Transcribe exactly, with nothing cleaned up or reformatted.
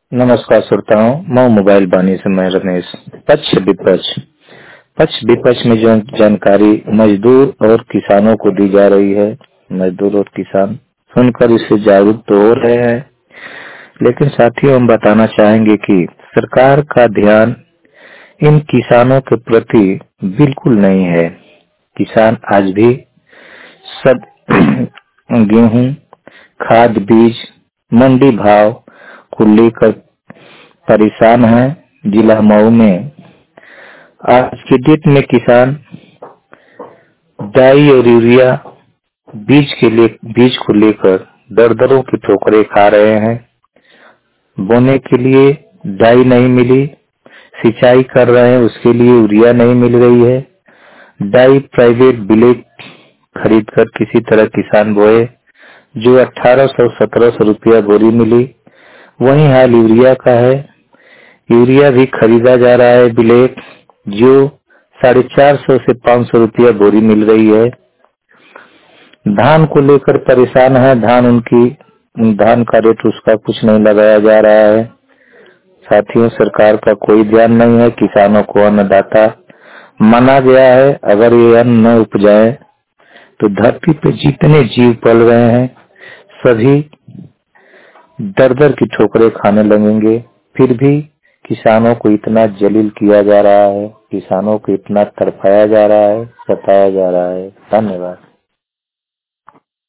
नमस्कार श्रोताओं, मैं मोबाइल बानी से मैं रमेश। पक्ष विपक्ष पक्ष विपक्ष में जो जानकारी मजदूर और किसानों को दी जा रही है, मजदूर और किसान सुनकर इससे जागरूक तो हो रहे हैं, लेकिन साथियों हम बताना चाहेंगे कि सरकार का ध्यान इन किसानों के प्रति बिल्कुल नहीं है। किसान आज भी सब गेहूं, खाद, बीज, मंडी भाव को लेकर परेशान है। जिला मऊ में आज की डेट में किसान डाई और यूरिया बीज के लिए बीज को लेकर दर दरों की ठोकरें खा रहे हैं। बोने के लिए डाई नहीं मिली, सिंचाई कर रहे हैं उसके लिए यूरिया नहीं मिल रही है। डाई प्राइवेट बिलेट खरीद कर किसी तरह किसान बोए, जो अठारह सौ सत्रह सौ रुपया बोरी मिली। वही हाल यूरिया का है। यूरिया भी खरीदा जा रहा है बिलेट, जो साढ़े चार सौ से पाँच सौ रुपया बोरी मिल रही है। धान को लेकर परेशान है। धान उनकी धान का रेट उसका कुछ नहीं लगाया जा रहा है। साथियों, सरकार का कोई ध्यान नहीं है। किसानों को अन्नदाता माना गया है। अगर ये अन्न न उपजाए तो धरती पे जितने जीव पल रहे हैं सभी दर दर की ठोकरें खाने लगेंगे। फिर भी किसानों को इतना जलील किया जा रहा है, किसानों को इतना तड़पाया जा रहा है, सताया जा रहा है। धन्यवाद।